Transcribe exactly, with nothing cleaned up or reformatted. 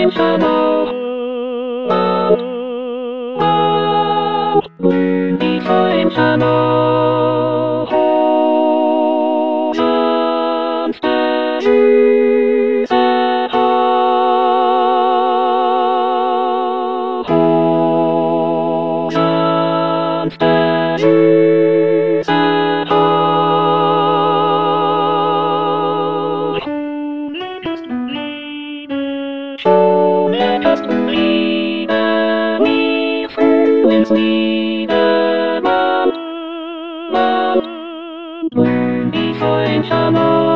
Fine Channel. Blooming Fine Channel. Ocean Statues at home. Ocean Statues at home. Just leave me through Sweden, Blooming Fine Channel.